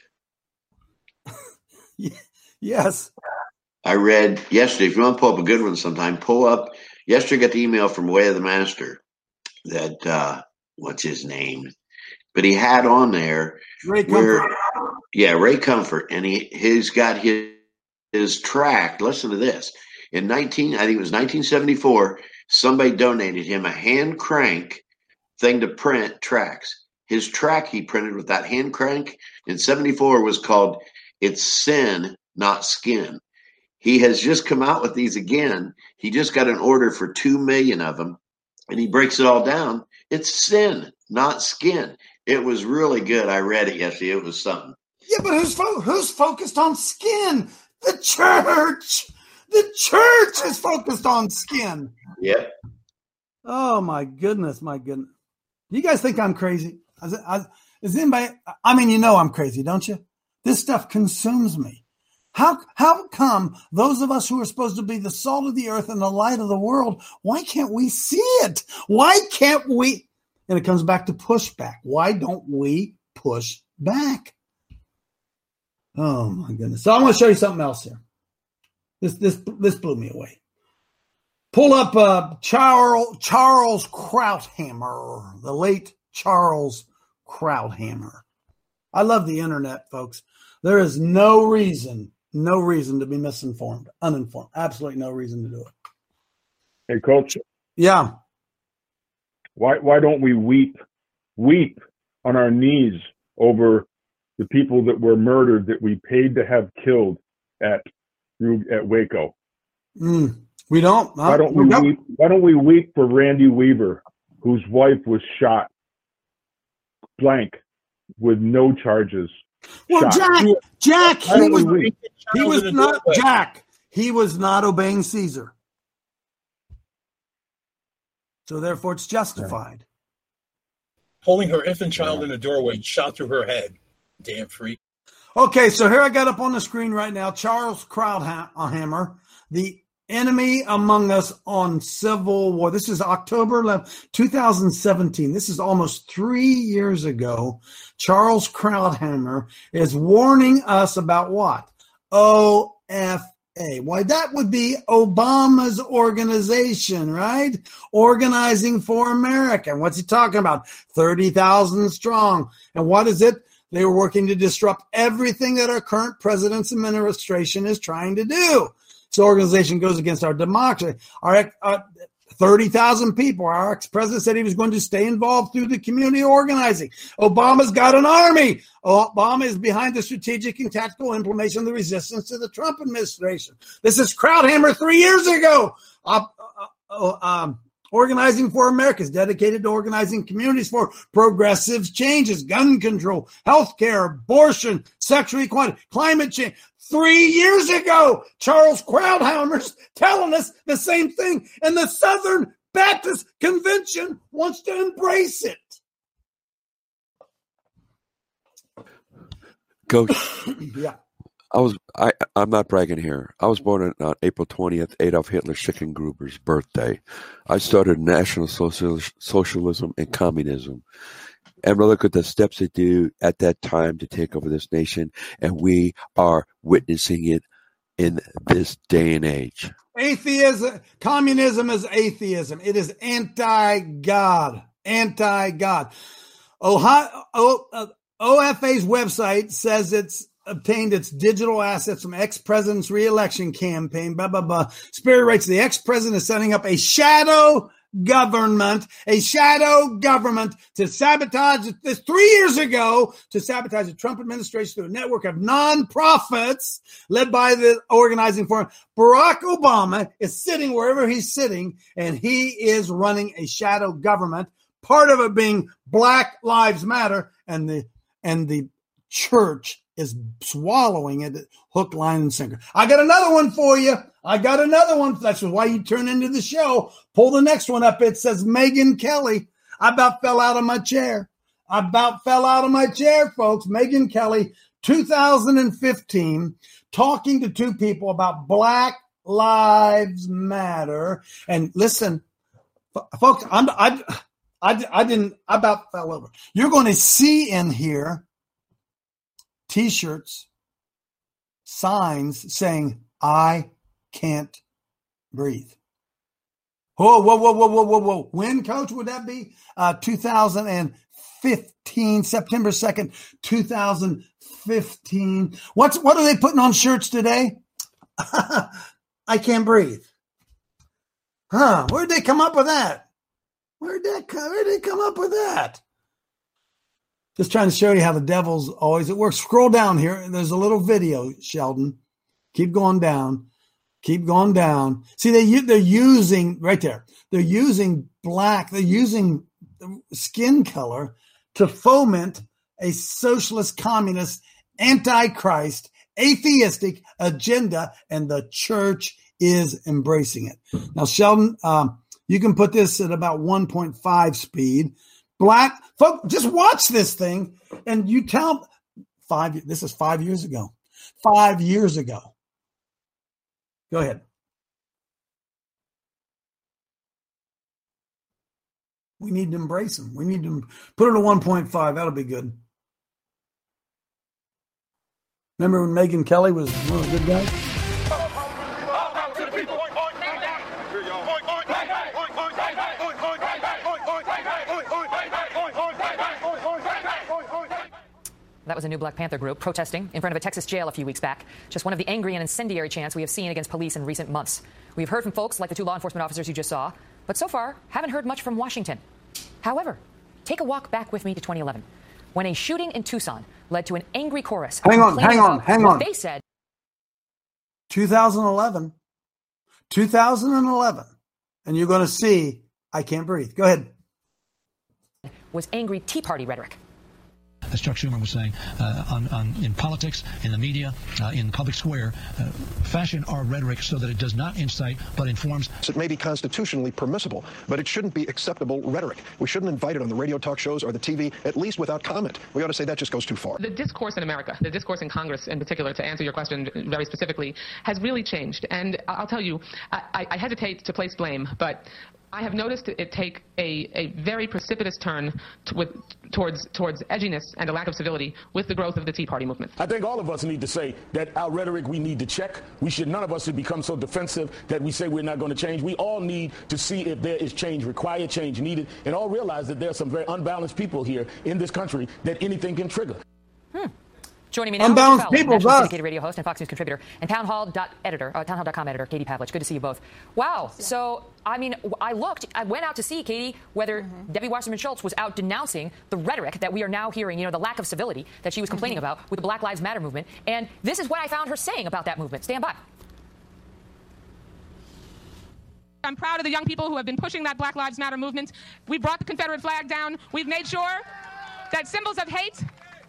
Yes. I read yesterday, if you want to pull up a good one sometime, pull up. Yesterday I got the email from Way of the Master that, what's his name? But he had on there. Ray Comfort. Ray Comfort. And he's got his track. Listen to this. I think it was 1974, somebody donated him a hand crank thing to print tracks. His track he printed with that hand crank in 74 was called It's Sin, Not Skin. He has just come out with these again. He just got an order for 2 million of them, and he breaks it all down. It's sin, not skin. It was really good. I read it yesterday. It was something. Yeah, but who's focused on skin? The church. The church is focused on skin. Yeah. Oh, my goodness. Do you guys think I'm crazy? Is anybody? I mean, you know I'm crazy, don't you? This stuff consumes me. How come those of us who are supposed to be the salt of the earth and the light of the world, why can't we see it? Why can't we? And it comes back to pushback. Why don't we push back? Oh, my goodness. So I want to show you something else here. This blew me away. Pull up Charles Krauthammer, the late Charles Krauthammer. I love the internet, folks. There is no reason to be uninformed. Absolutely no reason to do it. Hey, Coach. Yeah. Why don't we weep on our knees over the people that were murdered that we paid to have killed at Waco? We don't. Why don't we weep for Randy Weaver, whose wife was shot blank with no charges? Well, Jack, he was not obeying Caesar. So therefore it's justified. Holding her infant child in a doorway, shot through her head. Damn freak. Okay, so here I got up on the screen right now, Charles Krauthammer, the enemy among us on Civil War. This is October 11th, 2017. This is almost 3 years ago. Charles Krauthammer is warning us about what? OFA. Why, that would be Obama's organization, right? Organizing for America. And what's he talking about? 30,000 strong. And what is it? They were working to disrupt everything that our current president's administration is trying to do. This organization goes against our democracy. Our 30,000 people. Our ex-president said he was going to stay involved through the community organizing. Obama's got an army. Obama is behind the strategic and tactical implementation of the resistance to the Trump administration. This is Krauthammer 3 years ago. Organizing for America is dedicated to organizing communities for progressive changes, gun control, healthcare, abortion, sexual equality, climate change. 3 years ago, Charles Krauthammer's telling us the same thing, and the Southern Baptist Convention wants to embrace it. Coach, yeah. I'm not bragging here. I was born on April 20th, Adolf Hitler Schicklgruber's birthday. I started National Socialism and Communism. And we look at the steps they do at that time to take over this nation, and we are witnessing it in this day and age. Atheism, communism is atheism. It is anti-God. Anti-God. OFA's website says it's obtained its digital assets from ex-president's re-election campaign, blah, blah, blah. Spirit writes, the ex-president is setting up a shadow government to sabotage this 3 years ago, to sabotage the Trump administration through a network of nonprofits led by the organizing forum. Barack Obama is sitting wherever he's sitting, and he is running a shadow government, part of it being Black Lives Matter, and the church is swallowing it hook, line, and sinker. I got another one for you. That's why you turn into the show. Pull the next one up. It says Megyn Kelly. I about fell out of my chair, folks. Megyn Kelly, 2015, talking to two people about Black Lives Matter. And listen, folks, I about fell over. You're going to see in here T-shirts, signs saying, I can't breathe. Whoa. When, Coach, would that be? 2015, September 2nd, 2015. What are they putting on shirts today? I can't breathe. Where'd they come up with that? Where'd they come up with that? Just trying to show you how the devil's always at work. Scroll down here. There's a little video, Sheldon. Keep going down. See, they're using right there. They're using skin color to foment a socialist, communist, antichrist, atheistic agenda, and the church is embracing it. Now, Sheldon, you can put this at about 1.5 speed. Black folks, just watch this thing, and you tell this is 5 years ago. 5 years ago. Go ahead. We need to embrace them. We need to put it at 1.5. That'll be good. Remember when Megyn Kelly was one of the good guys? That was a new Black Panther group protesting in front of a Texas jail a few weeks back. Just one of the angry and incendiary chants we have seen against police in recent months. We've heard from folks like the two law enforcement officers you just saw, but so far haven't heard much from Washington. However, take a walk back with me to 2011, when a shooting in Tucson led to an angry chorus. Hang on. They said 2011, and you're going to see I can't breathe. Go ahead. Was angry Tea Party rhetoric. As Chuck Schumer was saying, in politics, in the media, in the public square, fashion our rhetoric so that it does not incite but informs. It may be constitutionally permissible, but it shouldn't be acceptable rhetoric. We shouldn't invite it on the radio talk shows or the TV, at least without comment. We ought to say that just goes too far. The discourse in America, the discourse in Congress in particular, to answer your question very specifically, has really changed. And I'll tell you, I hesitate to place blame, but I have noticed it take a very precipitous turn towards edginess and a lack of civility with the growth of the Tea Party movement. I think all of us need to say that our rhetoric we need to check. None of us should become so defensive that we say we're not going to change. We all need to see if there is change required, change needed, and all realize that there are some very unbalanced people here in this country that anything can trigger. Joining me now, Unbalanced people, national syndicated radio host and Fox News contributor, and townhall.com editor, Katie Pavlich. Good to see you both. Wow. So, I mean, I went out to see, Katie, whether Debbie Wasserman Schultz was out denouncing the rhetoric that we are now hearing, the lack of civility that she was complaining about with the Black Lives Matter movement. And this is what I found her saying about that movement. Stand by. I'm proud of the young people who have been pushing that Black Lives Matter movement. We brought the Confederate flag down. We've made sure that symbols of hate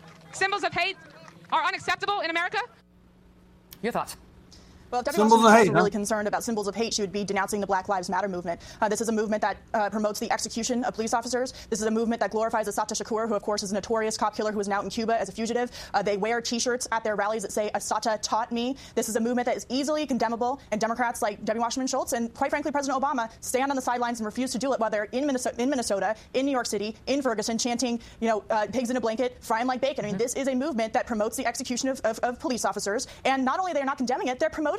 are unacceptable in America. Your thoughts? Well, if Debbie Wasserman was really concerned about symbols of hate, she would be denouncing the Black Lives Matter movement. This is a movement that promotes the execution of police officers. This is a movement that glorifies Assata Shakur, who, of course, is a notorious cop killer who is now in Cuba as a fugitive. They wear T-shirts at their rallies that say, Assata taught me. This is a movement that is easily condemnable, and Democrats like Debbie Wasserman Schultz and, quite frankly, President Obama stand on the sidelines and refuse to do it, whether in Minnesota, in New York City, in Ferguson, chanting, pigs in a blanket, fry 'em like bacon. I mean, this is a movement that promotes the execution of police officers, and not only they're not condemning it, they're promoting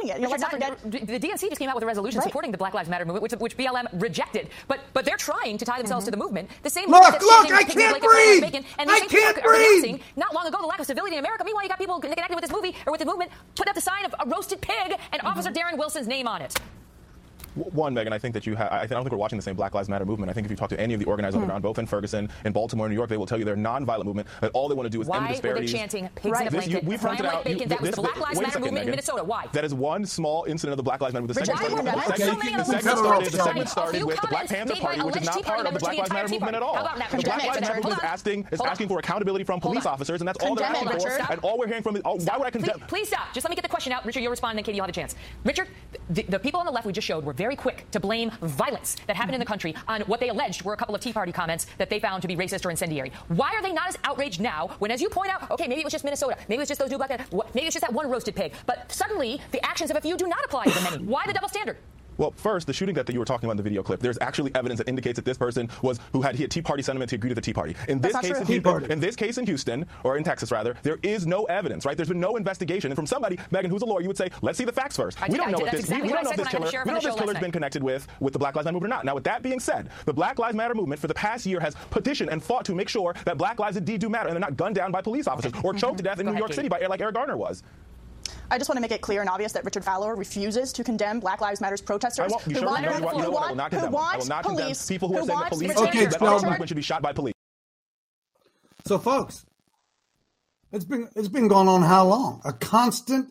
doing it. Let's not forget. The DNC just came out with a resolution supporting the Black Lives Matter movement, which BLM rejected. But they're trying to tie themselves to the movement. The same Look, I can't breathe. I can't breathe. Not long ago, the lack of civility in America. Meanwhile, you got people connected with this movie or with the movement putting up the sign of a roasted pig and Officer Darren Wilson's name on it. One, Megan, I think that I don't think we're watching the same Black Lives Matter movement. I think if you talk to any of the organizers on the ground, both in Ferguson, in Baltimore, New York, they will tell you they're a non-violent movement, that all they want to do is end disparities. Why were they chanting pigs in a blanket? We pointed out, that was the Black Lives Matter movement in Minnesota. Why? That is one small incident of the Black Lives Matter movement. The segment started with the Black Panther Party, which is not part of the Black Lives Matter movement at all. The Black Lives Matter movement is asking for accountability from police officers, and that's all they're asking for. And all we're hearing from is, why would I condemn? Please stop. Just let me get the question out. Richard, you'll respond, and then Katie, you'll have a chance. Richard, the people on the left we just showed were very quick to blame violence that happened in the country on what they alleged were a couple of Tea Party comments that they found to be racist or incendiary. Why are they not as outraged now when, as you point out, okay, maybe it was just Minnesota, maybe it was just those new black guys, maybe it's just that one roasted pig, but suddenly the actions of a few do not apply to the many. Why the double standard? Well, first, the shooting that you were talking about in the video clip, there's actually evidence that indicates that this person he had Tea Party sentiments, he agreed with the Tea Party. In this case in Houston, or in Texas rather, there is no evidence, right? There's been no investigation. And from somebody, Megan, who's a lawyer, you would say, let's see the facts first. We don't know if this killer's been connected with the Black Lives Matter movement or not. Now, with that being said, the Black Lives Matter movement for the past year has petitioned and fought to make sure that Black lives indeed do matter and they're not gunned down by police officers or choked to death in New York City like Eric Garner was. I just want to make it clear and obvious that Richard Fowler refuses to condemn Black Lives Matter's protesters who want police people who are saying that police should be shot by police. So, folks, it's been going on how long? A constant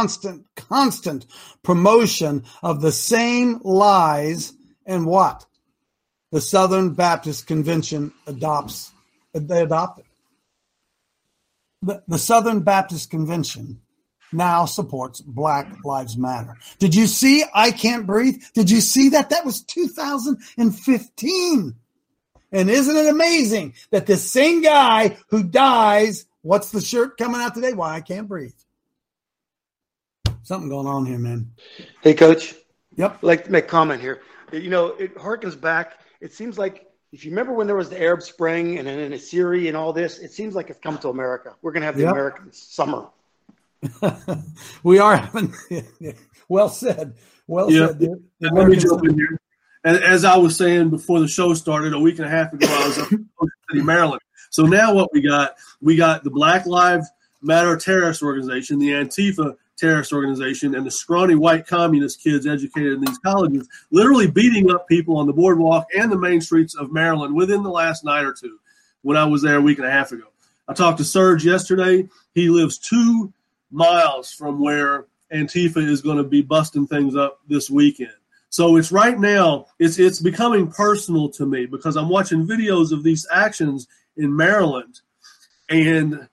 promotion of the same lies, and what the Southern Baptist Convention adopts. They adopt it. The Southern Baptist Convention now supports Black Lives Matter. Did you see I Can't Breathe? Did you see that? That was 2015. And isn't it amazing that the same guy who dies, what's the shirt coming out today? Why I Can't Breathe. Something going on here, man. Hey, Coach. Yep. I'd like to make a comment here. You know, it harkens back. It seems like, if you remember when there was the Arab Spring and then in Syria and all this, it seems like it's come to America. We're going to have the American summer. We are having well said. Let me jump in here. As I was saying before the show started a week and a half ago, I was up in Ocean City, Maryland. So now what we got the Black Lives Matter terrorist organization, the Antifa terrorist organization, and the scrawny white communist kids educated in these colleges literally beating up people on the boardwalk and the main streets of Maryland within the last night or two when I was there a week and a half ago. I talked to Serge yesterday. He lives 2 miles from where Antifa is going to be busting things up this weekend. So it's right now, it's becoming personal to me because I'm watching videos of these actions in Maryland, and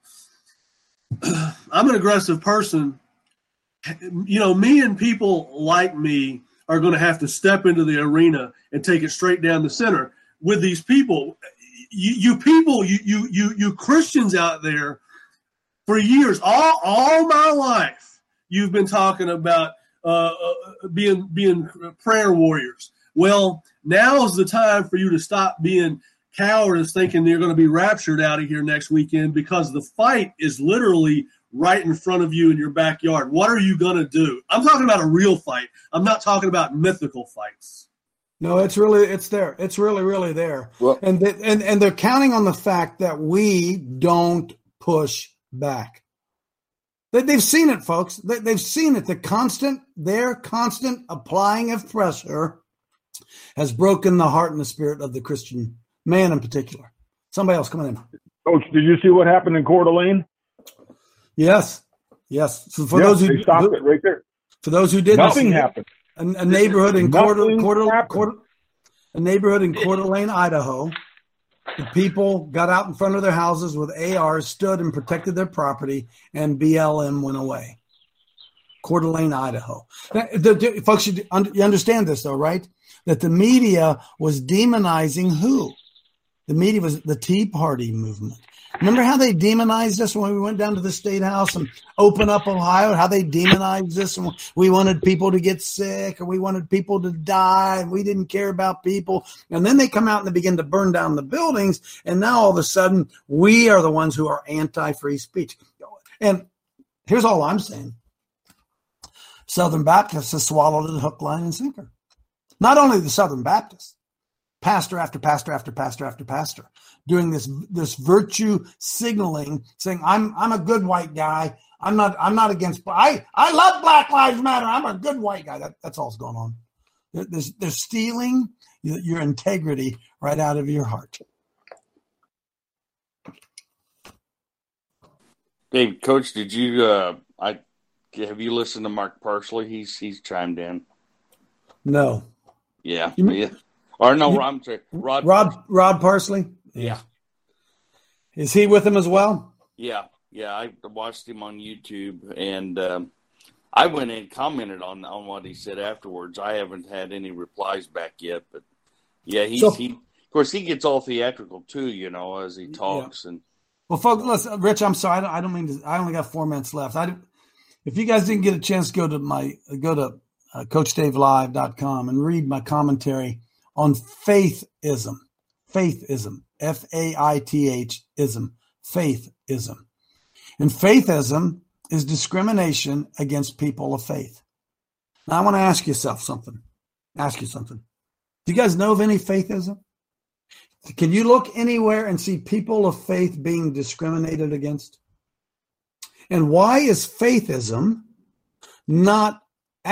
I'm an aggressive person. You know, me and people like me are going to have to step into the arena and take it straight down the center with these people. You Christians out there, for years, all my life, you've been talking about being prayer warriors. Well, now is the time for you to stop being cowards, thinking you're going to be raptured out of here next weekend, because the fight is literally right in front of you in your backyard. What are you going to do? I'm talking about a real fight. I'm not talking about mythical fights. No, it's there. It's really there. Well, and they're counting on the fact that we don't push back. They've seen it, folks. They've seen it. Their constant applying of pressure has broken the heart and the spirit of the Christian man in particular. Somebody else coming in. Coach, did you see what happened in Coeur d'Alene? Yes. So for those who stopped it right there. For those who didn't, nothing happened. A neighborhood in Coeur d'Alene, Idaho. The people got out in front of their houses with ARs, stood and protected their property, and BLM went away. Coeur d'Alene, Idaho. Folks, you understand this, though, right? That the media was demonizing who? The media was the Tea Party movement. Remember how they demonized us when we went down to the State House and opened up Ohio, how they demonized us, and we wanted people to get sick, or we wanted people to die, and we didn't care about people. And then they come out and they begin to burn down the buildings, and now all of a sudden we are the ones who are anti-free speech. And here's all I'm saying. Southern Baptists have swallowed it hook, line, and sinker. Not only the Southern Baptists, pastor after pastor after pastor after pastor, doing this virtue signaling, saying, I'm a good white guy. I'm not against, I love Black Lives Matter. I'm a good white guy. That's all's going on. They're stealing your integrity right out of your heart. Hey, Coach, did you have you listened to Mark Parsley? He's chimed in. No. Yeah. Or no, I'm sorry, Rod Parsley. Yeah. Is he with him as well? Yeah. I watched him on YouTube, and I went and commented on what he said afterwards. I haven't had any replies back yet, but yeah, he of course he gets all theatrical too, as he talks. Yeah. And well, folks, listen, Rich, I'm sorry, I don't mean to. I only got 4 minutes left. If you guys didn't get a chance, go to CoachDaveLive.com and read my commentary on faithism. Faithism, Faith-ism, faithism. And faithism is discrimination against people of faith. Now, I want to ask you something. Do you guys know of any faithism? Can you look anywhere and see people of faith being discriminated against? And why is faithism not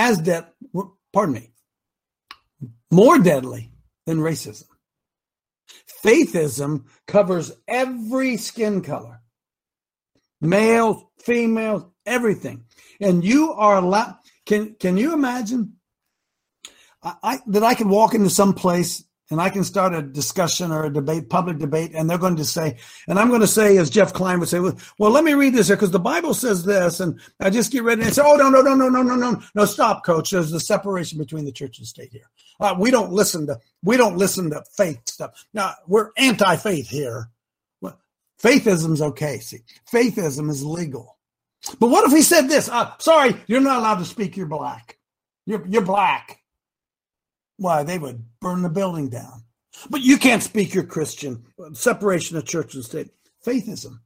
more deadly than racism? Faithism covers every skin color. Males, females, everything. And you are allowed, can you imagine that I can walk into some place and I can start a discussion or a debate, public debate, and they're going to say, and I'm going to say, as Jeff Klein would say, well, let me read this here because the Bible says this, and I just get ready and say, oh, no, stop, Coach. There's a separation between the church and state here. We don't listen to faith stuff. Now, we're anti-faith here. Faithism's okay. See, faithism is legal. But what if he said this? Sorry, you're not allowed to speak. You're black. You're black. Why, they would burn the building down. But you can't speak. You're Christian. Separation of church and state. Faithism.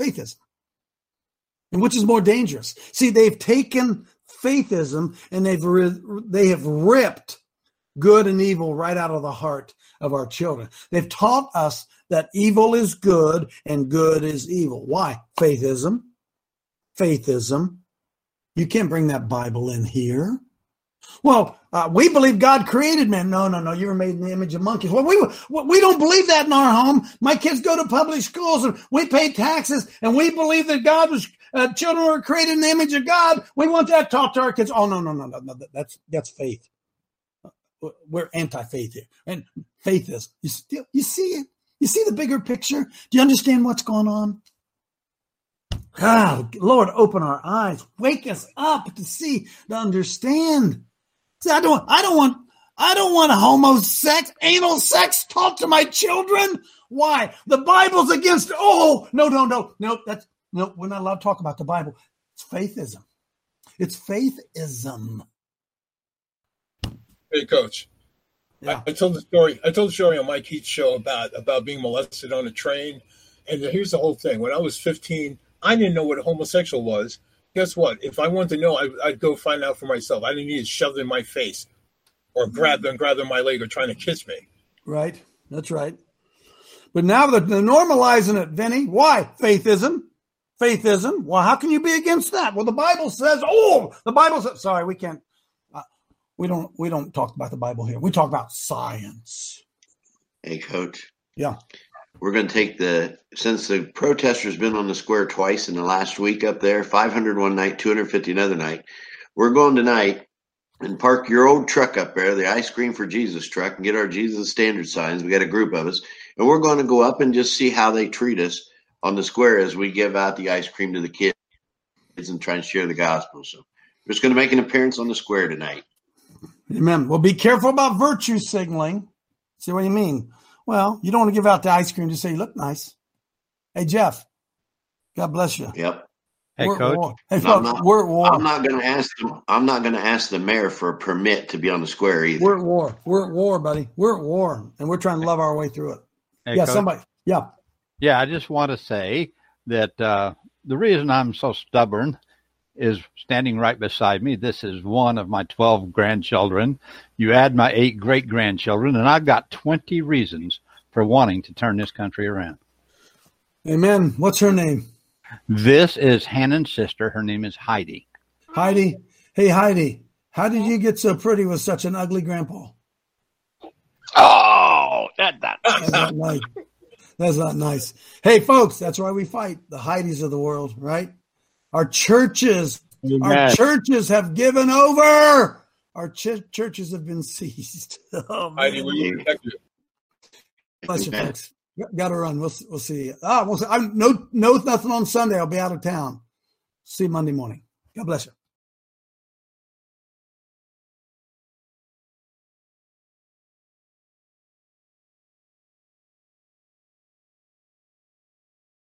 And which is more dangerous? See, they've taken faithism and they have ripped good and evil right out of the heart of our children. They've taught us that evil is good and good is evil. Why? Faithism. You can't bring that Bible in here. Well, we believe God created man. No. You were made in the image of monkeys. Well, we don't believe that in our home. My kids go to public schools and we pay taxes and we believe that God was children were created in the image of God. We want that taught to our kids. Oh, no. That's faith. We're anti-faith here. And faith is, you see it? You see the bigger picture? Do you understand what's going on? God, Lord, open our eyes. Wake us up to understand. See, I don't want anal sex taught to my children. Why? The Bible's against. Oh, no. We're not allowed to talk about the Bible. It's faithism. Hey, Coach. Yeah. I told the story on Mike Heath's show about being molested on a train. And here's the whole thing. When I was 15, I didn't know what a homosexual was. Guess what? If I wanted to know, I'd go find out for myself. I didn't need it shoved in my face or grab them my leg or trying to kiss me. Right. That's right. But now they're normalizing it, Vinny. Why? Faithism. Well, how can you be against that? Well, the Bible says, sorry, we can't. We don't talk about the Bible here. We talk about science. Hey, Coach. Yeah. We're going to take since the protesters been on the square twice in the last week up there, 500 one night, 250 another night. We're going tonight and park your old truck up there, the Ice Cream for Jesus truck, and get our Jesus Standard signs. We got a group of us, and we're going to go up and just see how they treat us on the square as we give out the ice cream to the kids and try and share the gospel. So we're just going to make an appearance on the square tonight. Amen. Well, be careful about virtue signaling. See what you mean? Well, you don't want to give out the ice cream to say you look nice. Hey, Jeff, God bless you. Yep. Hey, we're Coach. We're at war. I'm not going to ask the mayor for a permit to be on the square either. We're at war. We're at war, buddy. We're at war, and we're trying to love our way through it. Hey, yeah, Coach. somebody. Yeah. Yeah, I just want to say that the reason I'm so stubborn is standing right beside me. This is one of my 12 grandchildren. You add my 8 great-grandchildren, and I've got 20 reasons for wanting to turn this country around. Amen. What's her name? This is Hannon's sister. Her name is Heidi. Heidi. Hey, Heidi, how did you get so pretty with such an ugly grandpa? Oh, that's not nice. That's not nice. Hey, folks, that's why we fight. The Heidis of the world, right? Our churches, have given over. Our churches have been seized. Oh, Heidi, will you protect it? Bless you, folks. Got to run. We'll see you. We'll see. No, nothing on Sunday. I'll be out of town. See you Monday morning. God bless you.